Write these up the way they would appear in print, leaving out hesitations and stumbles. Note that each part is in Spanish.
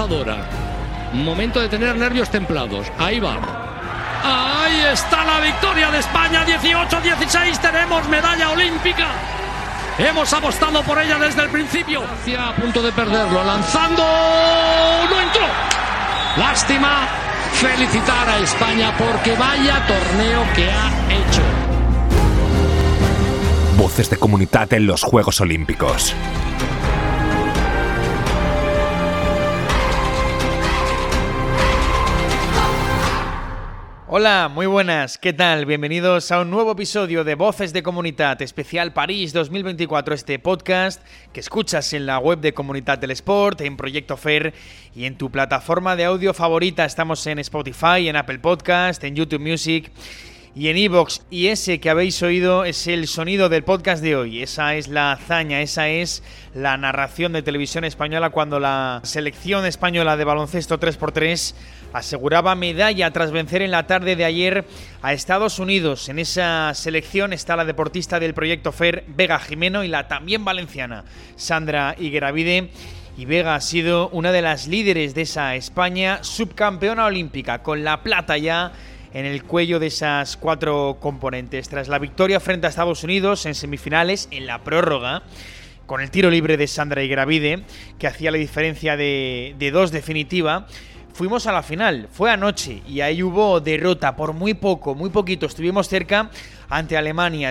abrasadora. Momento de tener nervios templados. Ahí va. Ahí está la victoria de España, 18-16. Tenemos medalla olímpica. Hemos apostado por ella desde el principio. A punto de perderlo, lanzando. No entró. Lástima. Felicitar a España porque vaya torneo que ha hecho. Voces de Comunitat en los Juegos Olímpicos. Hola, muy buenas, ¿qué tal? Bienvenidos a un nuevo episodio de Voces de Comunitat, especial París 2024, este podcast que escuchas en la web de Comunitat del Sport, en Proyecto Fer y en tu plataforma de audio favorita. Estamos en Spotify, en Apple Podcast, en YouTube Music y en iVoox. Y ese que habéis oído es el sonido del podcast de hoy. Esa es la hazaña, esa es la narración de Televisión Española cuando la selección española de baloncesto 3x3 aseguraba medalla tras vencer en la tarde de ayer a Estados Unidos. En esa selección está la deportista del Proyecto Fer, Vega Jimeno, y la también valenciana, Sandra Higueravide. Y Vega ha sido una de las líderes de esa España subcampeona olímpica, con la plata ya en el cuello de esas 4 componentes. Tras la victoria frente a Estados Unidos en semifinales, en la prórroga, con el tiro libre de Sandra Higueravide, que hacía la diferencia de 2 definitiva, fuimos a la final. Fue anoche y ahí hubo derrota por muy poquito. Estuvimos cerca ante Alemania,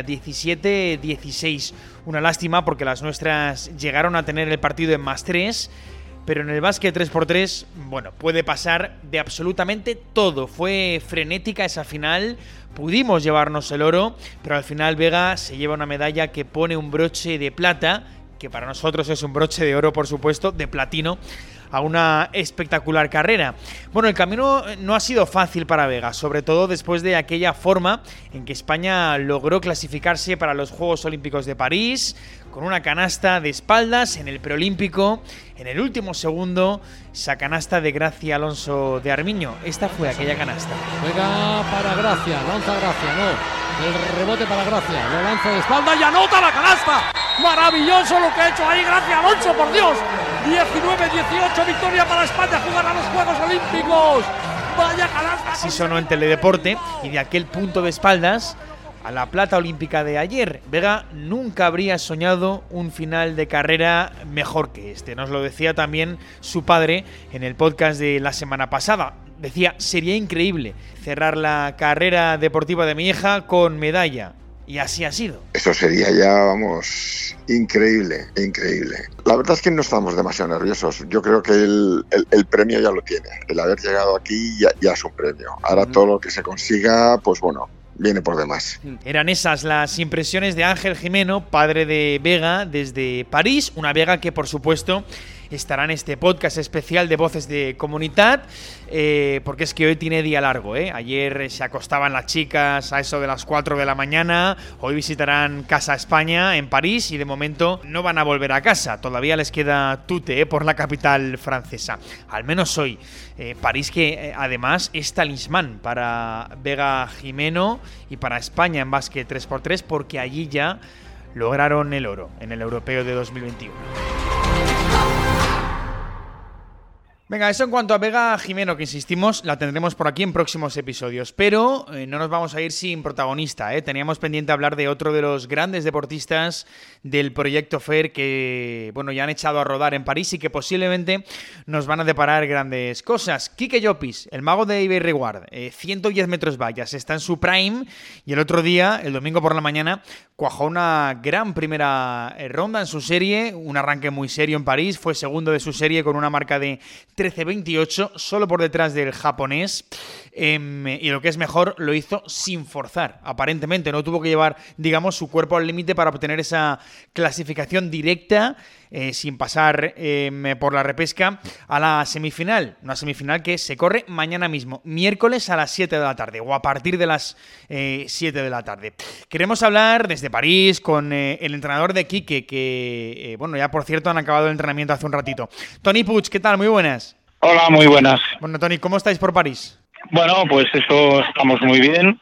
17-16. Una lástima porque las nuestras llegaron a tener el partido en +3, pero en el básquet 3x3, bueno, puede pasar de absolutamente todo. Fue frenética esa final, pudimos llevarnos el oro, pero al final Vega se lleva una medalla que pone un broche de plata, que para nosotros es un broche de oro, por supuesto, de platino, a una espectacular carrera. Bueno, el camino no ha sido fácil para Vega, sobre todo después de aquella forma en que España logró clasificarse para los Juegos Olímpicos de París, con una canasta de espaldas en el preolímpico, en el último segundo, esa canasta de Gracia Alonso de Armiño. Esta fue aquella canasta. Juega para Gracia, lanza Gracia, no. El rebote para Gracia, lo lanza de espalda y anota la canasta. Maravilloso lo que ha hecho ahí Gracia Alonso, por Dios. 19-18, victoria para España, jugar a los Juegos Olímpicos. Vaya canasta. Así sonó en Teledeporte, y de aquel punto de espaldas a la plata olímpica de ayer. Vega nunca habría soñado un final de carrera mejor que este. Nos lo decía también su padre en el podcast de la semana pasada. Decía, sería increíble cerrar la carrera deportiva de mi hija con medalla. Y así ha sido. Eso sería ya, vamos, increíble. La verdad es que no estamos demasiado nerviosos. Yo creo que el premio ya lo tiene. El haber llegado aquí ya es un premio. Ahora todo lo que se consiga, pues bueno, viene por demás. Eran esas las impresiones de Ángel Jimeno, padre de Vega, desde París. Una Vega que, por supuesto, estará en este podcast especial de Voces de Comunitat, porque es que hoy tiene día largo, ¿eh? Ayer se acostaban las chicas a eso de las 4 de la mañana, hoy visitarán Casa España en París y de momento no van a volver a casa, todavía les queda tute, por la capital francesa, al menos hoy. París que además es talismán para Vega Jimeno y para España en básquet 3x3, porque allí ya lograron el oro en el Europeo de 2021. Venga, eso en cuanto a Vega Jimeno, que insistimos, la tendremos por aquí en próximos episodios, pero no nos vamos a ir sin protagonista, ¿eh? Teníamos pendiente hablar de otro de los grandes deportistas del Proyecto Fer que, bueno, ya han echado a rodar en París y que posiblemente nos van a deparar grandes cosas. Quique Llopis, el mago de Iber Riguard, 110 metros vallas, está en su prime y el otro día, el domingo por la mañana, cuajó una gran primera ronda en su serie, un arranque muy serio en París, fue segundo de su serie con una marca de 13-28, solo por detrás del japonés, y lo que es mejor, lo hizo sin forzar, aparentemente, no tuvo que llevar, digamos, su cuerpo al límite para obtener esa clasificación directa, sin pasar por la repesca a la semifinal, una semifinal que se corre mañana mismo, miércoles a las 7 de la tarde, o a partir de las 7 de la tarde. Queremos hablar desde París con el entrenador de Quique, que, bueno, ya por cierto han acabado el entrenamiento hace un ratito. Toni Puig, ¿qué tal? Muy buenas. Hola, muy buenas. Bueno, Toni, ¿cómo estáis por París? Bueno, pues eso, estamos muy bien.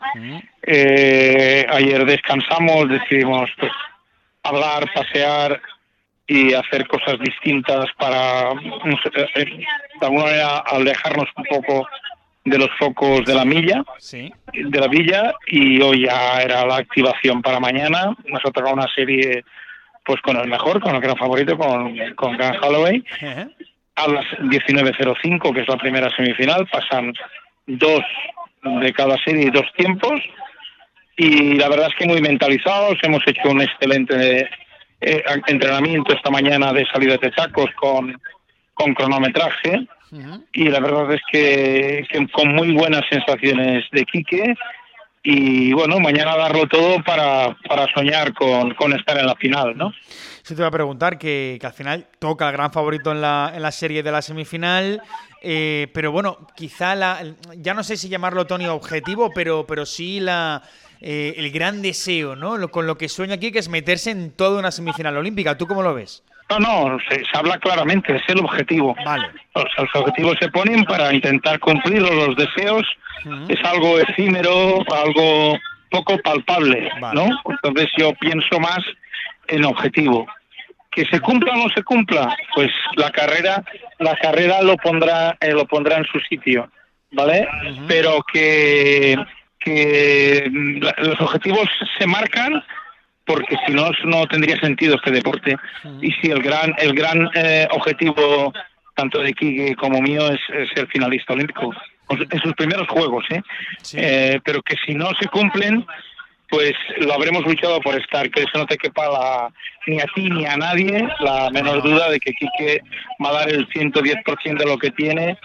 Ayer descansamos, decidimos pues hablar, pasear y hacer cosas distintas para, no sé, de alguna manera, alejarnos un poco de los focos de la milla, Sí. de la villa, y hoy ya era la activación para mañana. Nos ha tocado una serie pues con el mejor, con el gran favorito, con Grant Holloway. A las 19:05, que es la primera semifinal, pasan 2 de cada serie y 2 tiempos, y la verdad es que muy mentalizados. Hemos hecho un excelente entrenamiento esta mañana de salida de tacos con cronometraje, y la verdad es que con muy buenas sensaciones de Quique, y bueno, mañana darlo todo para soñar con estar en la final, ¿no? Eso te iba a preguntar, que al final toca el gran favorito en la serie de la semifinal, pero bueno, quizá ya no sé si llamarlo, Tony, objetivo, pero sí el gran deseo, ¿no? Con lo que sueña aquí, que es meterse en toda una semifinal olímpica. ¿Tú cómo lo ves? No, se habla claramente, es el objetivo. Vale. Los objetivos se ponen para intentar cumplirlos, los deseos es algo efímero, algo poco palpable, vale, ¿no? Entonces yo pienso más en objetivo. Que se cumpla o no se cumpla, pues la carrera lo pondrá en su sitio, ¿vale? Pero que los objetivos se marcan, porque si no, no tendría sentido este deporte. Y si el gran objetivo tanto de Quique como mío es ser finalista olímpico en sus primeros juegos, Sí. Pero que si no se cumplen, pues lo habremos luchado por estar, que eso no te quepa ni a ti ni a nadie la menor duda de que Quique va a dar el 110% de lo que tiene,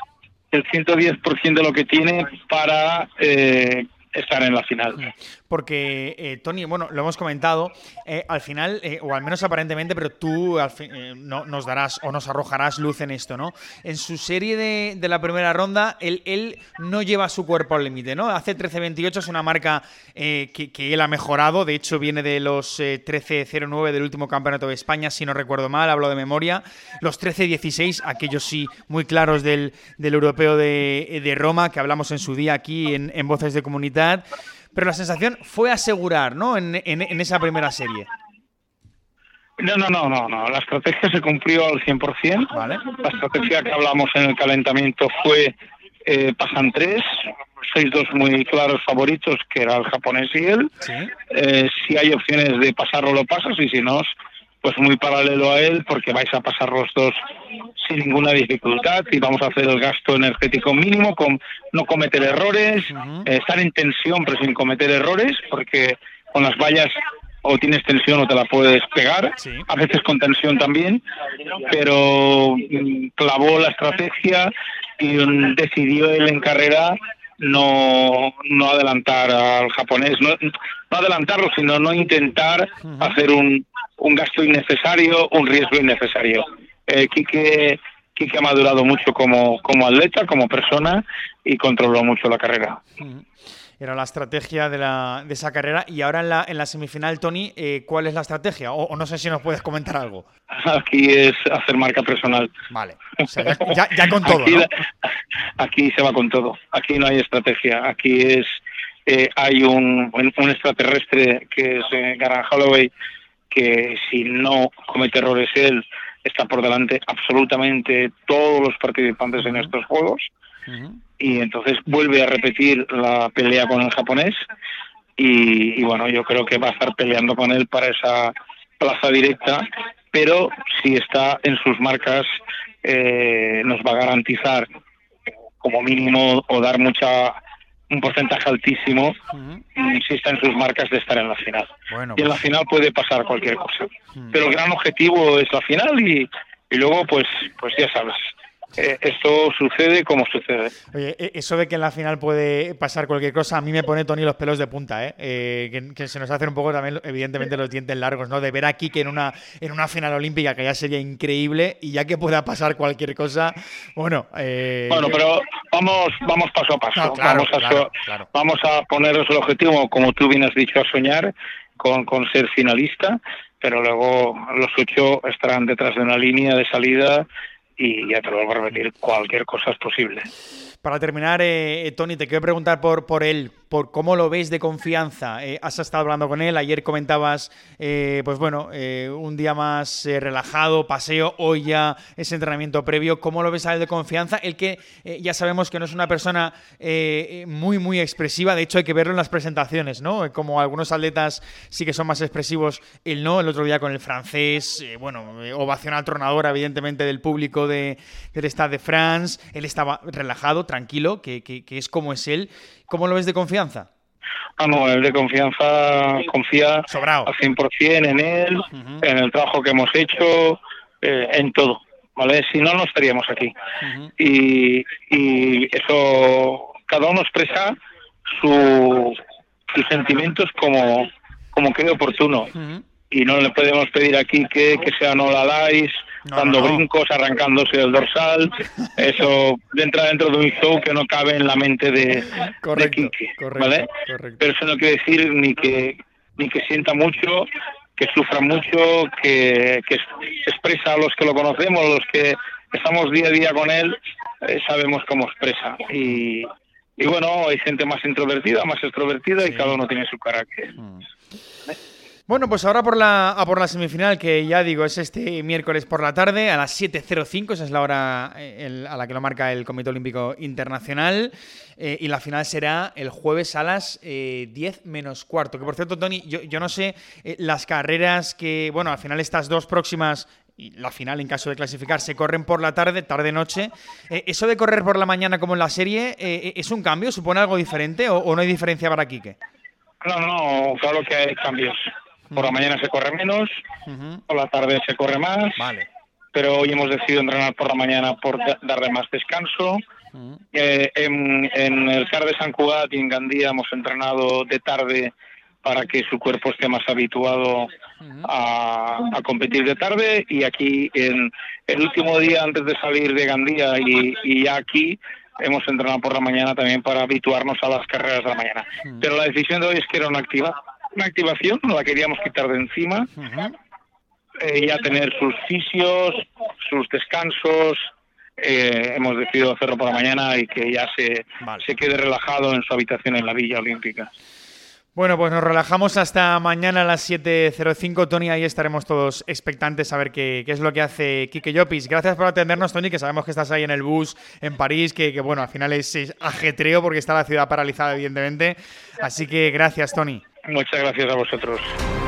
para estar en la final. Porque, Tony, bueno, lo hemos comentado, al final, o al menos aparentemente, pero tú nos darás o nos arrojarás luz en esto, ¿no? En su serie de la primera ronda, él no lleva su cuerpo al límite, ¿no? Hace 13.28, es una marca que él ha mejorado, de hecho viene de los 13.09 del último campeonato de España, si no recuerdo mal, hablo de memoria, los 13.16, aquellos sí muy claros del europeo de Roma, que hablamos en su día aquí en Voces de Comunidad. Pero la sensación fue asegurar, ¿no? En esa primera serie. No. La estrategia se cumplió al 100%. Vale. La estrategia que hablamos en el calentamiento fue pasan 3, 6-2 muy claros favoritos, que era el japonés y él. Sí. Si hay opciones de pasarlo, lo pasas, y si no, pues muy paralelo a él, porque vais a pasar los dos sin ninguna dificultad, y vamos a hacer el gasto energético mínimo, con no cometer errores, estar en tensión pero sin cometer errores, porque con las vallas o tienes tensión o te la puedes pegar, sí, a veces con tensión también, pero clavó la estrategia y decidió él en carrera no adelantar al japonés, no adelantarlo, sino no intentar hacer un gasto innecesario, un riesgo innecesario. Quique ha madurado mucho como atleta, como persona, y controló mucho la carrera. Era la estrategia de esa carrera. Y ahora en la semifinal, Tony, ¿cuál es la estrategia? O no sé si nos puedes comentar algo. Aquí es hacer marca personal. Vale, o sea, ya con todo, aquí, ¿no? Aquí se va con todo. Aquí no hay estrategia. Aquí hay un extraterrestre que es Grant Holloway, que si no comete errores él, está por delante absolutamente todos los participantes en estos juegos. Y entonces vuelve a repetir la pelea con el japonés, y bueno, yo creo que va a estar peleando con él para esa plaza directa, pero si está en sus marcas, nos va a garantizar como mínimo, o dar un porcentaje altísimo, si está en sus marcas, de estar en la final. Bueno, y en la final puede pasar cualquier cosa. Pero el gran objetivo es la final, y luego pues ya sabes, esto sucede como sucede. Oye, eso de que en la final puede pasar cualquier cosa, a mí me pone, Tony, los pelos de punta, que se nos hacen un poco también, evidentemente, los dientes largos, ¿no? De ver aquí que en una final olímpica, que ya sería increíble, y ya que pueda pasar cualquier cosa, bueno... Bueno, pero vamos paso a paso. No, claro, vamos a ponernos el objetivo, como tú bien has dicho, a soñar con ser finalista, pero luego los 8 estarán detrás de una línea de salida, y ya te lo vuelvo a repetir, cualquier cosa es posible. Para terminar, Toni, te quiero preguntar por él, por cómo lo ves de confianza. Has estado hablando con él, ayer comentabas, un día más relajado, paseo, hoy ya ese entrenamiento previo. ¿Cómo lo ves a él de confianza? El que ya sabemos que no es una persona muy, muy expresiva, de hecho hay que verlo en las presentaciones, ¿no? Como algunos atletas sí que son más expresivos, él no. El otro día con el francés, ovación atronadora evidentemente del público del Stade de France, él estaba relajado, tranquilo, que es como es él. ¿Cómo lo ves de confianza? No, el de confianza confía sobrado al 100% en él, en el trabajo que hemos hecho, en todo, ¿vale? Si no, no estaríamos aquí. Y eso, cada uno expresa sus sentimientos como cree oportuno. Y no le podemos pedir aquí que sea no la lais, dando brincos, arrancándose del dorsal. Eso entra dentro de un show que no cabe en la mente de Quique, ¿vale? Correcto. Pero eso no quiere decir ni que sienta mucho, que sufra mucho, que expresa a los que lo conocemos, los que estamos día a día con él, sabemos cómo expresa. Y bueno, hay gente más introvertida, más extrovertida, y cada uno tiene su carácter. Bueno, pues ahora por la semifinal, que ya digo, es este miércoles por la tarde a las 7:05, esa es la hora a la que lo marca el Comité Olímpico Internacional, y la final será el jueves a las 10 menos cuarto. Que por cierto, Toni, yo no sé las carreras que, bueno, al final estas dos próximas, y la final en caso de clasificar, se corren por la tarde-noche. ¿Eso de correr por la mañana como en la serie es un cambio? ¿Supone algo diferente o no hay diferencia para Quique? No, claro que hay cambios. Por la mañana se corre menos, por la tarde se corre más, pero hoy hemos decidido entrenar por la mañana por darle más descanso. En el CAR de Sant Cugat y en Gandía hemos entrenado de tarde para que su cuerpo esté más habituado a competir de tarde, y aquí en el último día antes de salir de Gandía y ya aquí hemos entrenado por la mañana también para habituarnos a las carreras de la mañana. Pero la decisión de hoy es que era una activación, no la queríamos quitar de encima, ya tener sus fisios, sus descansos, hemos decidido hacerlo por la mañana y que ya se quede relajado en su habitación en la Villa Olímpica. Bueno, pues nos relajamos hasta mañana a las 7:05, Toni, ahí estaremos todos expectantes a ver qué es lo que hace Quique Llopis. Gracias por atendernos, Toni, que sabemos que estás ahí en el bus en París, que bueno, al final es ajetreo porque está la ciudad paralizada, evidentemente. Así que gracias, Toni. Muchas gracias a vosotros.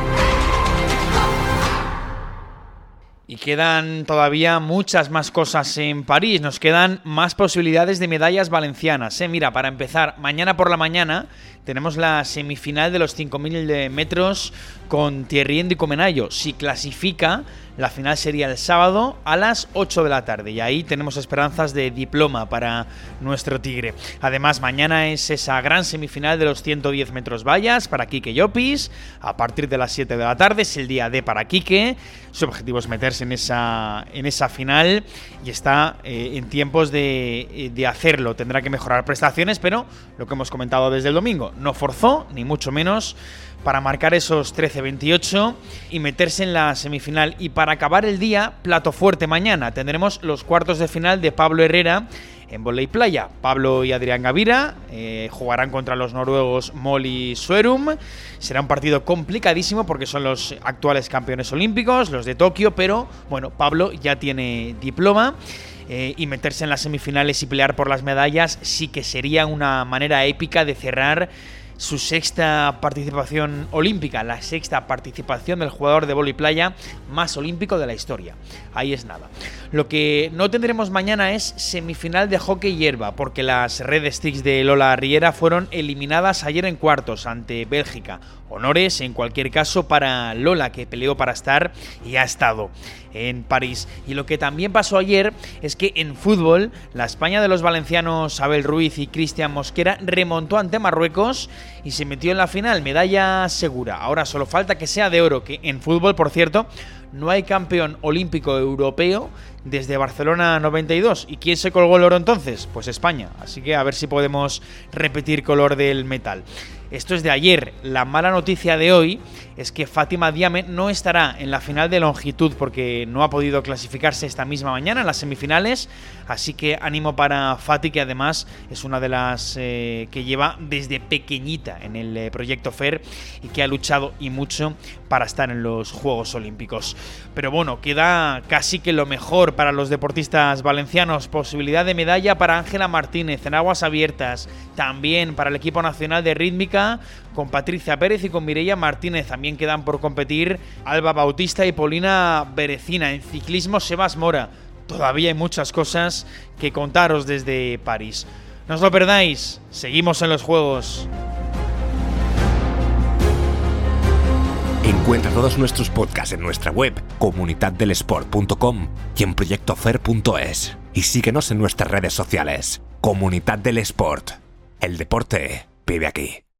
Y quedan todavía muchas más cosas en París. Nos quedan más posibilidades de medallas valencianas. Mira, para empezar, mañana por la mañana tenemos la semifinal de los 5.000 metros con Thierry Enrico Menayo. Si clasifica, la final sería el sábado a las 8 de la tarde. Y ahí tenemos esperanzas de diploma para nuestro tigre. Además, mañana es esa gran semifinal de los 110 metros vallas para Quique Llopis. A partir de las 7 de la tarde es el día D para Quique. Su objetivo es meterse en esa final y está en tiempos de hacerlo. Tendrá que mejorar prestaciones, pero lo que hemos comentado desde el domingo, no forzó, ni mucho menos, para marcar esos 13:28 y meterse en la semifinal. Y para acabar el día, plato fuerte mañana. Tendremos los cuartos de final de Pablo Herrera en vóley playa. Pablo y Adrián Gavira jugarán contra los noruegos Molly Sørum. Será un partido complicadísimo porque son los actuales campeones olímpicos, los de Tokio, pero bueno, Pablo ya tiene diploma. Y meterse en las semifinales y pelear por las medallas sí que sería una manera épica de cerrar su sexta participación olímpica, la sexta participación del jugador de vóley playa más olímpico de la historia. Ahí es nada. Lo que no tendremos mañana es semifinal de hockey hierba, porque las Red Sticks de Lola Riera fueron eliminadas ayer en cuartos ante Bélgica. Honores en cualquier caso para Lola, que peleó para estar y ha estado en París. Y lo que también pasó ayer es que en fútbol la España de los valencianos Abel Ruiz y Cristian Mosquera remontó ante Marruecos y se metió en la final, medalla segura. Ahora solo falta que sea de oro, que en fútbol, por cierto, no hay campeón olímpico europeo desde Barcelona 92. ¿Y quién se colgó el oro entonces? Pues España. Así que a ver si podemos repetir color del metal. Esto es de ayer. La mala noticia de hoy es que Fátima Diame no estará en la final de longitud porque no ha podido clasificarse esta misma mañana en las semifinales, así que ánimo para Fati, que además es una de las que lleva desde pequeñita en el proyecto FER y que ha luchado y mucho para estar en los Juegos Olímpicos. Pero bueno, queda casi que lo mejor para los deportistas valencianos, posibilidad de medalla para Ángela Martínez en aguas abiertas, también para el equipo nacional de rítmica con Patricia Pérez y con Mireia Martínez. También quedan por competir Alba Bautista y Polina Berecina. En ciclismo, Sebas Mora. Todavía hay muchas cosas que contaros desde París. No os lo perdáis, seguimos en los Juegos. Encuentra todos nuestros podcasts en nuestra web, comunitatdelesport.com y en proyectofer.es. Y síguenos en nuestras redes sociales. Comunidad del Sport. El deporte vive aquí.